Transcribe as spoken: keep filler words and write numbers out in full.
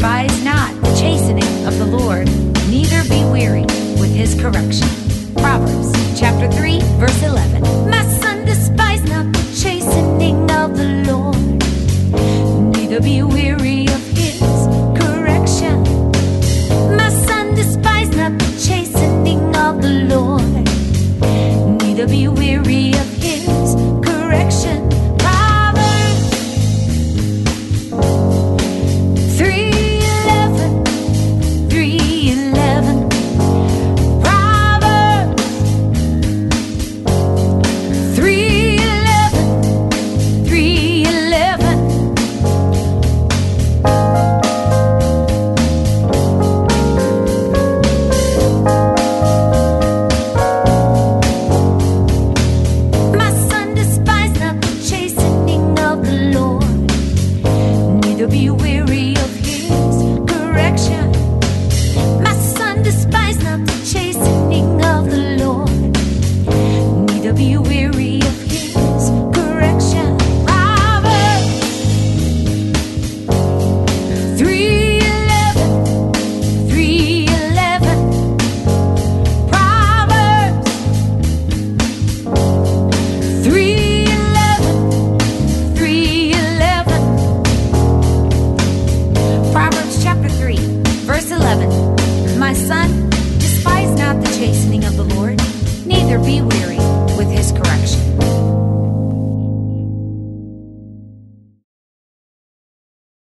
despise not the chastening of the Lord, neither be weary with his correction. Proverbs chapter three, verse eleven. My son, despise not the chastening of the Lord, neither be weary of his correction. My son, despise not the chastening of the Lord, neither be weary of his correction. Proverbs three eleven, three eleven. Proverbs three eleven, three eleven. My son, despise not the chastening of the Lord, neither be weary of his correction. My son, despise not the chastening of the Lord, neither be weary of his correction. Proverbs three eleven, three eleven. Proverbs three eleven, three eleven. Proverbs chapter three, verse eleven. My son, despise not the chastening of the Lord, neither be weary with his correction.